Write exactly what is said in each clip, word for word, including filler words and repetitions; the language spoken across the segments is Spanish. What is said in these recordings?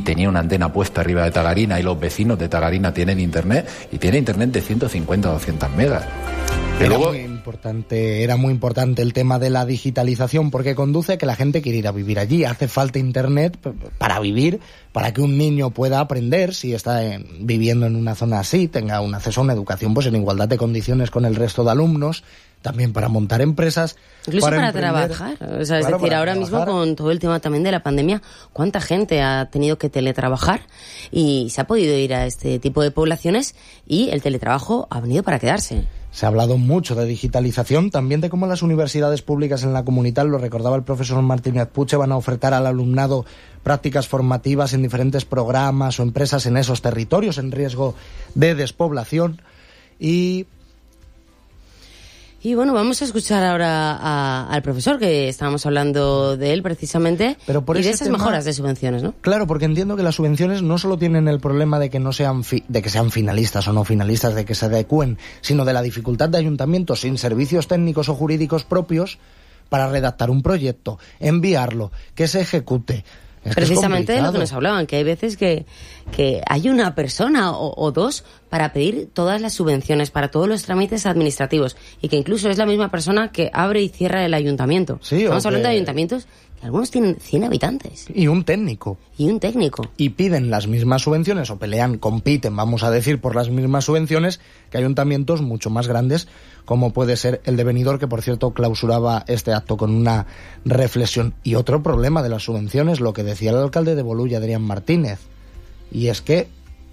tenía una antena puesta arriba de Tagarina y los vecinos de Tagarina tienen internet y tiene internet de ciento cincuenta a doscientas megas. Era, luego... muy importante, era muy importante el tema de la digitalización porque conduce a que la gente quiere ir a vivir allí. Hace falta internet para vivir, para que un niño pueda aprender, si está en, viviendo en una zona así, tenga un acceso a una educación pues en igualdad de condiciones con el resto de alumnos, también para montar empresas. Incluso para, para trabajar. O sea, claro, es decir, ahora trabajar. mismo con todo el tema también de la pandemia, ¿cuánta gente ha tenido que teletrabajar? Y se ha podido ir a este tipo de poblaciones y el teletrabajo ha venido para quedarse. Se ha hablado mucho de digitalización, también de cómo las universidades públicas en la comunidad, lo recordaba el profesor Martínez Puche, van a ofertar al alumnado prácticas formativas en diferentes programas o empresas en esos territorios en riesgo de despoblación. Y... Y bueno, vamos a escuchar ahora a, al profesor, que estábamos hablando de él precisamente, Pero por y de esas tema, mejoras de subvenciones, ¿no? Claro, porque entiendo que las subvenciones no solo tienen el problema de que no sean fi- de que sean finalistas o no finalistas, de que se adecúen, sino de la dificultad de ayuntamientos sin servicios técnicos o jurídicos propios para redactar un proyecto, enviarlo, que se ejecute. Es Precisamente de lo que nos hablaban, que hay veces que, que hay una persona o, o dos para pedir todas las subvenciones, para todos los trámites administrativos, y que incluso es la misma persona que abre y cierra el ayuntamiento. Sí, Estamos que... hablando de ayuntamientos que algunos tienen cien habitantes. Y un técnico. Y un técnico. Y piden las mismas subvenciones, o pelean, compiten, vamos a decir, por las mismas subvenciones que ayuntamientos mucho más grandes, como puede ser el de Benidorm, que por cierto clausuraba este acto con una reflexión. Y otro problema de las subvenciones, lo que decía el alcalde de Bolulla, Adrián Martínez, y es que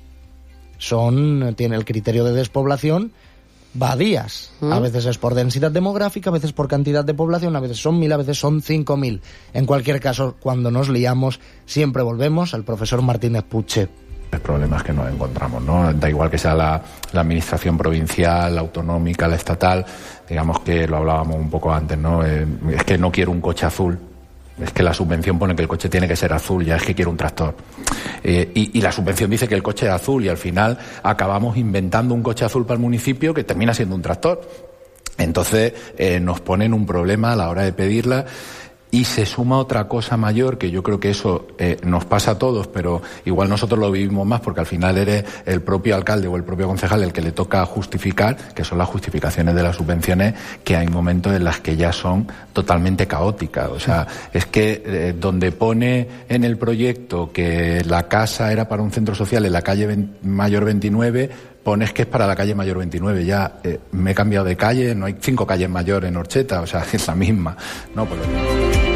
son, tiene el criterio de despoblación, badías. ¿Mm? A veces es por densidad demográfica, a veces por cantidad de población, a veces son mil, a veces son cinco mil. En cualquier caso, cuando nos liamos, siempre volvemos al profesor Martínez Puche. Problemas que nos encontramos, ¿no? Da igual que sea la, la administración provincial, la autonómica, la estatal, digamos que lo hablábamos un poco antes, ¿no? Eh, es que no quiero un coche azul, es que la subvención pone que el coche tiene que ser azul, ya es que quiero un tractor. Eh, y, y la subvención dice que el coche es azul y al final acabamos inventando un coche azul para el municipio que termina siendo un tractor. Entonces eh, nos ponen un problema a la hora de pedirla. Y se suma otra cosa mayor, que yo creo que eso eh, nos pasa a todos, pero igual nosotros lo vivimos más porque al final eres el propio alcalde o el propio concejal el que le toca justificar, que son las justificaciones de las subvenciones, que hay momentos en las que ya son totalmente caóticas. O sea, es que eh, donde pone en el proyecto que la casa era para un centro social en la calle Mayor veintinueve, pones que es para la calle Mayor veintinueve. Ya eh, me he cambiado de calle, no hay cinco calles Mayor en Orcheta, o sea, es la misma. No, por lo tanto...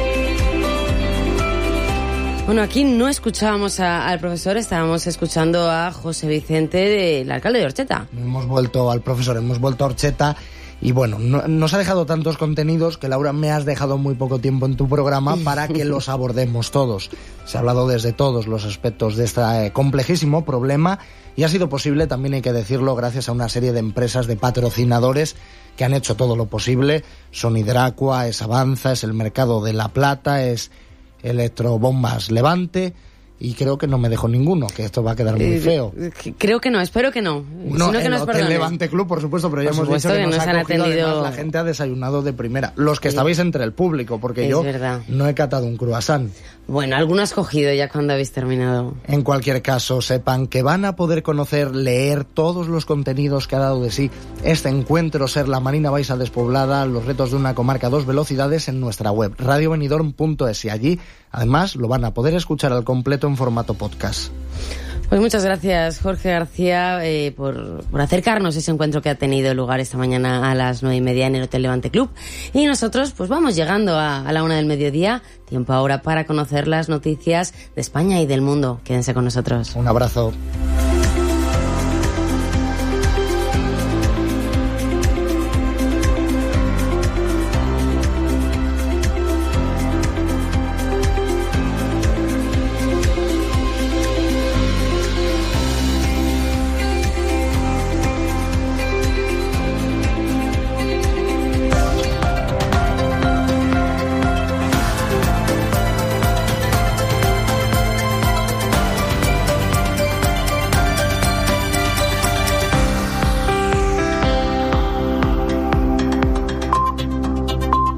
Bueno, aquí no escuchábamos a, al profesor, estábamos escuchando a José Vicente, del alcalde de Orcheta. Hemos vuelto al profesor, hemos vuelto a Orcheta y bueno, no, nos ha dejado tantos contenidos que Laura me has dejado muy poco tiempo en tu programa para que los abordemos todos. Se ha hablado desde todos los aspectos de este eh, complejísimo problema y ha sido posible, también hay que decirlo, gracias a una serie de empresas, de patrocinadores que han hecho todo lo posible. Son Hidracua, es Avanza, es el Mercado de la Plata, es Electrobombas Levante y creo que no me dejo ninguno, que esto va a quedar muy feo. Eh, creo que no, espero que no. No, si no, que el nos Hotel perdonen. Levante Club, por supuesto, pero ya por hemos dicho que, que nos, nos ha han acogido, atendido... además, la gente ha desayunado de primera. Los que Sí. estabais entre el público, porque es yo verdad. no he catado un croissant. Bueno, alguno has cogido ya cuando habéis terminado. En cualquier caso, sepan que van a poder conocer, leer todos los contenidos que ha dado de sí este encuentro Ser la Marina Baixa Despoblada, los retos de una comarca a dos velocidades en nuestra web, radio benidorm punto es, y allí, además, lo van a poder escuchar al completo en formato podcast. Pues muchas gracias, Jorge García, eh, por, por acercarnos a ese encuentro que ha tenido lugar esta mañana a las nueve y media en el Hotel Levante Club. Y nosotros, pues vamos llegando a, a la una del mediodía. Tiempo ahora para conocer las noticias de España y del mundo. Quédense con nosotros. Un abrazo.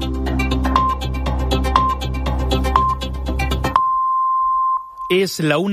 Es la una.